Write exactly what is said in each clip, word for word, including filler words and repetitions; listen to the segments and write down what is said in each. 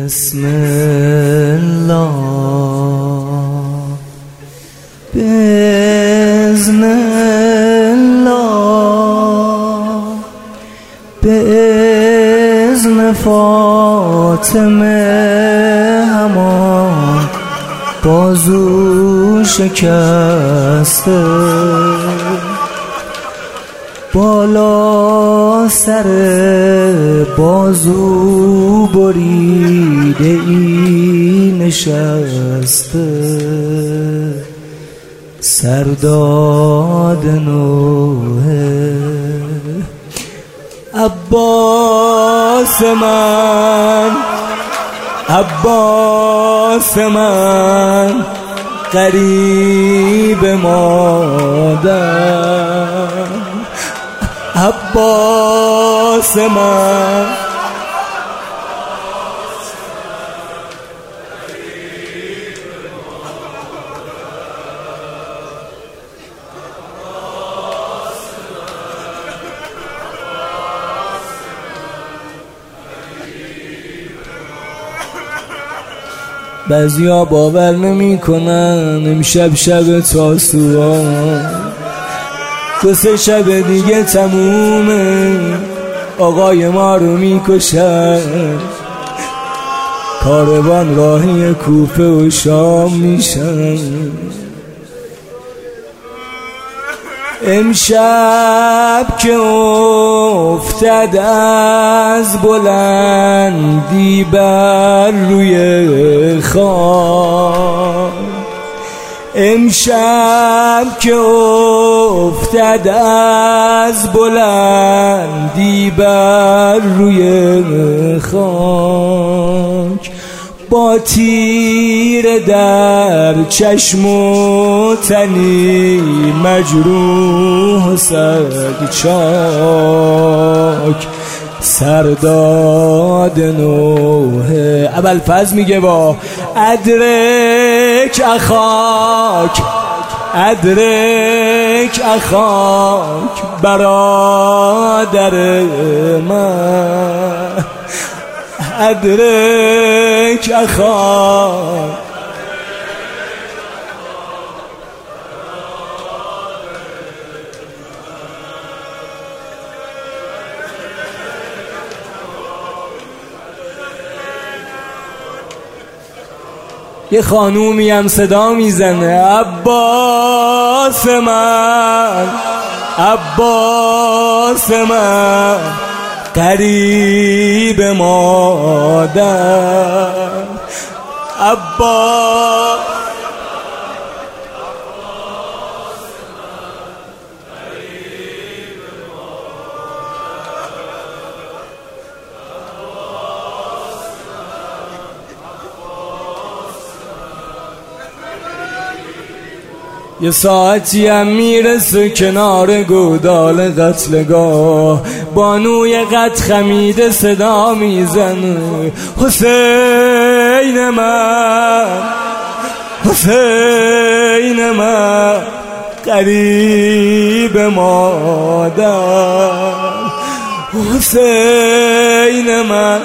بسم الله بإذن الله بإذن فاطمه همان بازو شکسته بالا سر بازو بریده ای نشسته سرداد نوحه عباس من عباس من قریب مادر عباس من بعضیا باور نمی کنن امشب شب تاسوعا دو سه شب دیگه تمومه آقای ما رو میکشن کاروان راهی کوفه و شام میشن امشب که افتد از بلندی بر روی خاک امشب که افتد از بلندی بر روی خاک با تیر در چشم و تنی مجروح سگ چاک سرداد نوحه ابوالفضل میگه با ادرک اخاک ادرک اخاک برادر من ادرک اخاک یه خانومی هم صدا میزنه عباس من عباس من قریب مادر عباس یه ساعتی هم میرسه کنار گودال قتلگاه بانوی قد خمیده صدا میزنه حسین من حسین من قریب مادر حسین من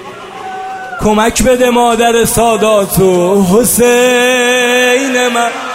کمک بده مادر ساداتو حسین من